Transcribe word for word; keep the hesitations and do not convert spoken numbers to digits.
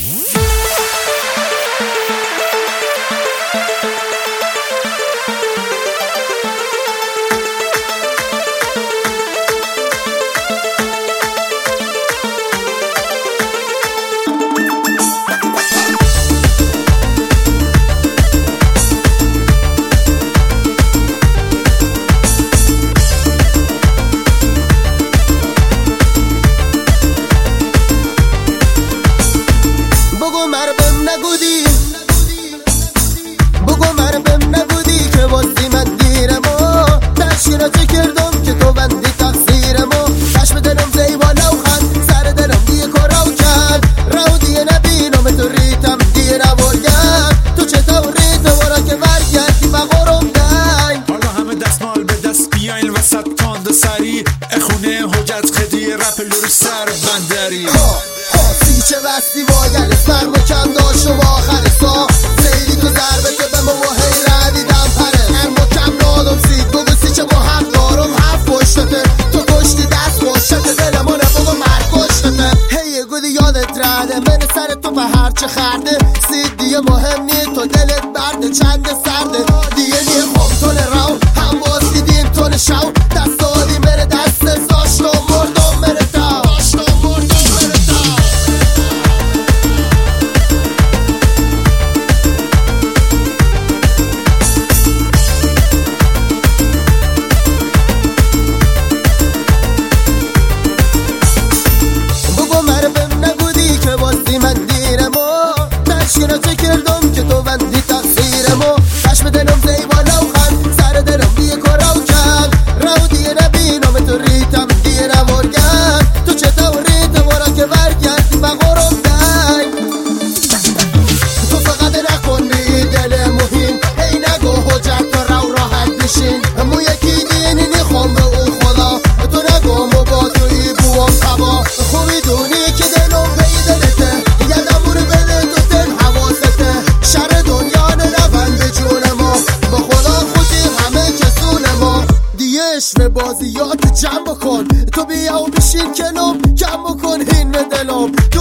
اخونه حجت خدی رپ لوری سر بندری خاصی چه وستی واگر اسمر مکم داشت و با آخر سا سیلی تو ضربه تو به ما هی ردیدم پره ام مکم نادم سید بگو سی چه با هم دارم هفت پشتته تو کشتی دست پشتته دلمونه بگو مرد کشتته هی گودی یادت رده من سر تو به هرچه خرده سید دیگه مهم نی تو دلت برده چند سرده دیگه نی خوب تونه رو هم باز دیدیم تونه شو دستالی بره دست زاشت و مردم بره تا بگو مربم نبودی که بازی من دیرمو تشکینا چه کردم که تو بندی تقصیرمو چشم دلم زیبانه و خند سر دلم دیگه کارو کرد رو دیگه نبینم تو ریتم دیگه نمرگم تو چطور ریتم ورا که برگردی و قرم دنگ تو فقط نکن بی دل مهم هی نگو حجت تو رو راحت بشین مو یکی دینی نیخوام به اون خدا تو نگو مو با توی بوام تبا خوبی دونی که دلم پی دلته یه نمور بده تو تن حواسته شر دنیا نرون به جون ما با خدا خودی همه کسون ما دیگه عشق بازیات جمع بکن تو بیا و بشین کنم کم بکن این به دلم